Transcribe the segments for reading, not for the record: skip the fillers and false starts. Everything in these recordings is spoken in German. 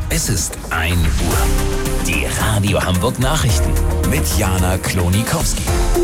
Es ist 1 Uhr. Die Radio Hamburg Nachrichten mit Jana Klonikowski.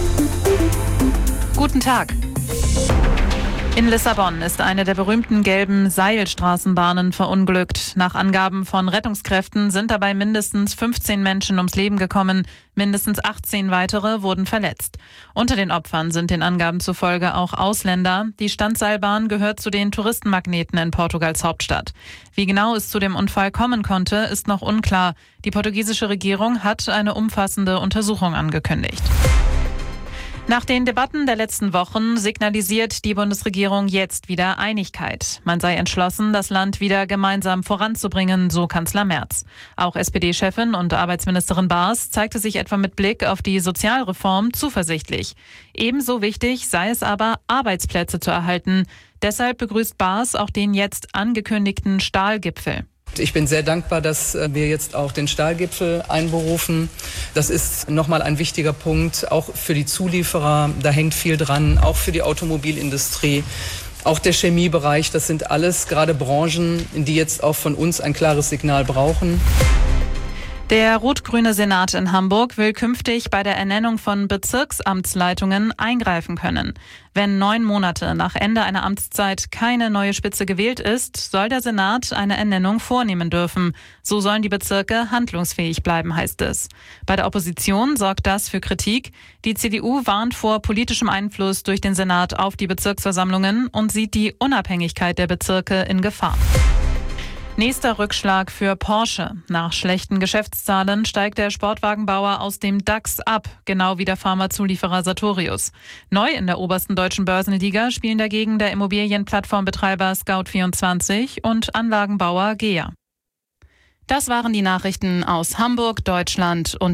Guten Tag. In Lissabon ist eine der berühmten gelben Seilstraßenbahnen verunglückt. Nach Angaben von Rettungskräften sind dabei mindestens 15 Menschen ums Leben gekommen. Mindestens 18 weitere wurden verletzt. Unter den Opfern sind den Angaben zufolge auch Ausländer. Die Standseilbahn gehört zu den Touristenmagneten in Portugals Hauptstadt. Wie genau es zu dem Unfall kommen konnte, ist noch unklar. Die portugiesische Regierung hat eine umfassende Untersuchung angekündigt. Nach den Debatten der letzten Wochen signalisiert die Bundesregierung jetzt wieder Einigkeit. Man sei entschlossen, das Land wieder gemeinsam voranzubringen, so Kanzler Merz. Auch SPD-Chefin und Arbeitsministerin Baas zeigte sich etwa mit Blick auf die Sozialreform zuversichtlich. Ebenso wichtig sei es aber, Arbeitsplätze zu erhalten. Deshalb begrüßt Baas auch den jetzt angekündigten Stahlgipfel. Ich bin sehr dankbar, dass wir jetzt auch den Stahlgipfel einberufen. Das ist nochmal ein wichtiger Punkt, auch für die Zulieferer. Da hängt viel dran, auch für die Automobilindustrie, auch der Chemiebereich. Das sind alles gerade Branchen, die jetzt auch von uns ein klares Signal brauchen. Der rot-grüne Senat in Hamburg will künftig bei der Ernennung von Bezirksamtsleitungen eingreifen können. Wenn 9 Monate nach Ende einer Amtszeit keine neue Spitze gewählt ist, soll der Senat eine Ernennung vornehmen dürfen. So sollen die Bezirke handlungsfähig bleiben, heißt es. Bei der Opposition sorgt das für Kritik. Die CDU warnt vor politischem Einfluss durch den Senat auf die Bezirksversammlungen und sieht die Unabhängigkeit der Bezirke in Gefahr. Nächster Rückschlag für Porsche. Nach schlechten Geschäftszahlen steigt der Sportwagenbauer aus dem DAX ab, genau wie der Pharmazulieferer Sartorius. Neu in der obersten deutschen Börsenliga spielen dagegen der Immobilienplattformbetreiber Scout24 und Anlagenbauer GEA. Das waren die Nachrichten aus Hamburg, Deutschland und